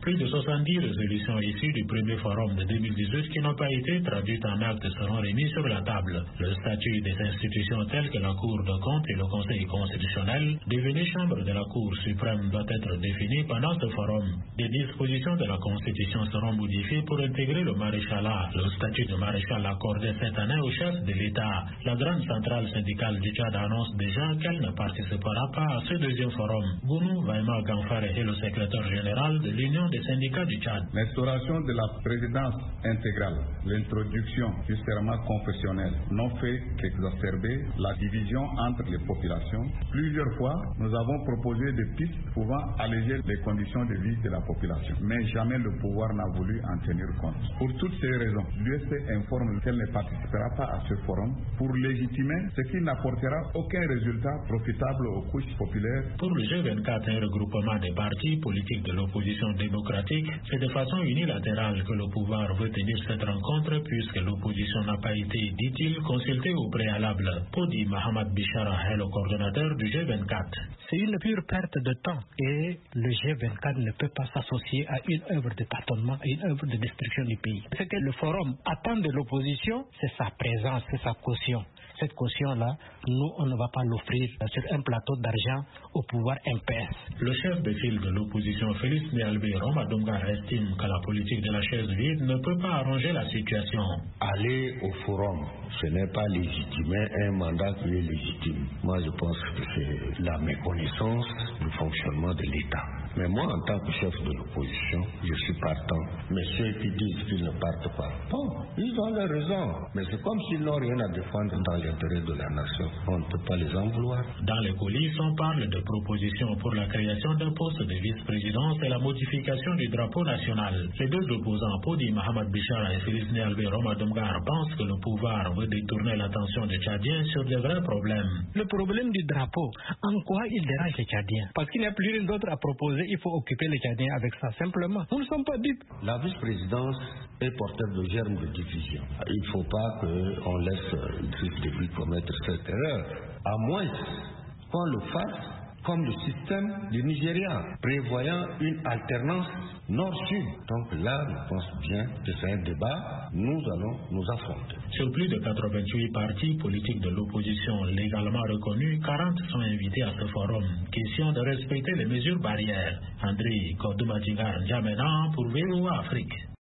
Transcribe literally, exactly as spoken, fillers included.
Plus de soixante-dix résolutions issues du premier forum de deux mille dix-huit qui n'ont pas été traduites en actes seront remises sur la table. Le statut des institutions telles que la Cour de compte et le Conseil constitutionnel, devenue chambre de la Cour suprême, doit être défini pendant ce forum. Des dispositions de la Constitution seront modifiées pour intégrer le maréchalat. Le statut de maréchal accordé cette année au chef de l'État. La grande centrale syndicale du Tchad annonce déjà qu'elle ne participera pas à ce deuxième forum. Bounou Vaima Gamfare est le secrétaire général de l'Union des syndicats du Tchad. L'instauration de la présidence intégrale, l'introduction du serment confessionnel n'ont fait qu'exacerber la division entre les populations. Plusieurs fois, nous avons proposé des pistes pouvant alléger les conditions de vie de la population, mais jamais le pouvoir n'a voulu en tenir compte. Pour toutes ces raisons, l'U S C informe qu'elle ne participera pas à ce forum pour légitimer ce qui n'apportera aucun résultat profitable aux couches populaires. Pour le G vingt-quatre, un regroupement des partis politiques de l'opposition démocratique, c'est de façon unilatérale que le pouvoir veut tenir cette rencontre puisque l'opposition n'a pas été, dit-il, consultée au préalable. Podi Mahamad Bishara est le coordonnateur du G vingt-quatre. C'est une pure perte de temps et le G vingt-quatre ne peut pas s'associer à une œuvre de tâtonnement, à une œuvre de destruction du pays. Ce que le forum attend de l'opposition, c'est sa présence, c'est sa caution. Cette caution-là, nous, on ne va pas l'offrir sur un plateau d'argent au pouvoir M P S. Le chef de file de l'opposition, Félix Néalbé Roma Dongar, estime que la politique de la chaise vide ne peut pas arranger la situation. Aller au forum, ce n'est pas légitimer un mandat qui est légitime. Moi, je pense que c'est la méconnaissance du fonctionnement de l'État. Mais moi, en tant que chef de l'opposition, je suis partant. Mais ceux qui disent qu'ils ne partent pas, bon, ils ont leur raison. Mais c'est comme s'ils n'ont rien à défendre dans l'intérêt de la nation. On ne peut pas les en vouloir. Dans les coulisses, on parle de propositions pour la création d'un poste de vice-présidence et la modification du drapeau national. Les deux opposants, Podi Mahamad Bishara et Félix Néalbé Roma Dongar, pensent que le pouvoir veut détourner l'attention des Tchadiens sur de vrais problèmes. Le problème du drapeau, en quoi il dérange les Tchadiens? Parce qu'il n'y a plus rien d'autre à proposer. Il faut occuper les Tchadiens avec ça, simplement. Nous ne sommes pas dupes. La vice-présidence est porteur de germes de division. Il ne faut pas qu'on laisse Idriss Déby commettre cette erreur. À moins qu'on le fasse comme le système du Nigeria, prévoyant une alternance nord-sud. Donc là, je pense bien que c'est un débat, nous allons nous affronter. Sur plus de quatre-vingt-huit partis politiques de l'opposition légalement reconnus, quarante sont invités à ce forum. Question de respecter les mesures barrières. André Kodoumadjigar N'Djamena pour V O A Afrique.